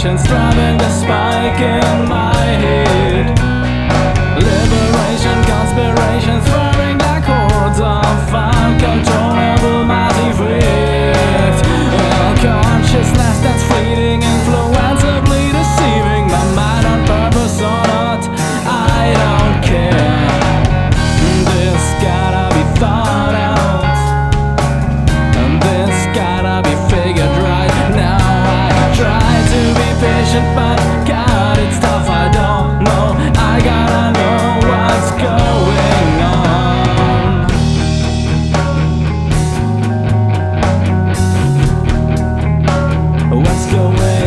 patience driving the spike in my head. Liberation, conspiration, throwing like hordes of uncontrollable massive effect. Consciousness that's fleeting, influensively deceiving my mind on purpose or not, I don't care. This gotta be thought out, and this gotta be figured right now. I try to be patient, but God, it's tough. I don't know, I gotta know what's going on. What's going on?